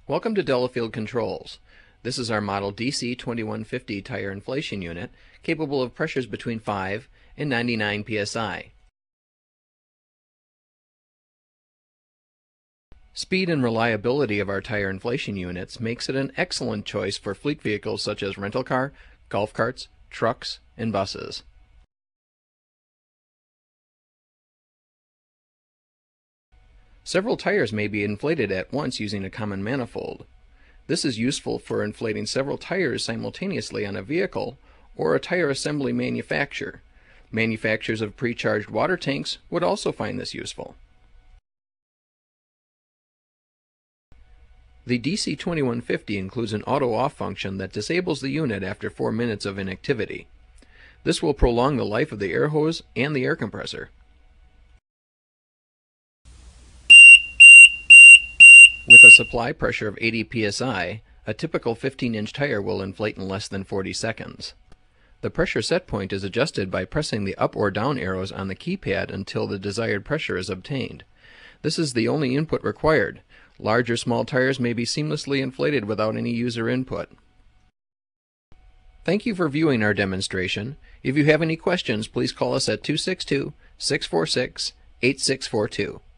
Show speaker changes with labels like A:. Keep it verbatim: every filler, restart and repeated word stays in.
A: Welcome to Delafield Controls. This is our model D C twenty-one fifty tire inflation unit, capable of pressures between five and ninety-nine P S I. Speed and reliability of our tire inflation units makes it an excellent choice for fleet vehicles such as rental car, golf carts, trucks, and buses. Several tires may be inflated at once using a common manifold. This is useful for inflating several tires simultaneously on a vehicle or a tire assembly manufacturer. Manufacturers of pre-charged water tanks would also find this useful. The D C twenty-one fifty includes an auto-off function that disables the unit after four minutes of inactivity. This will prolong the life of the air hose and the air compressor. With a supply pressure of eighty P S I, a typical fifteen inch tire will inflate in less than forty seconds. The pressure set point is adjusted by pressing the up or down arrows on the keypad until the desired pressure is obtained. This is the only input required. Large or small tires may be seamlessly inflated without any user input. Thank you for viewing our demonstration. If you have any questions, please call us at two six two, six four six, eight six four two.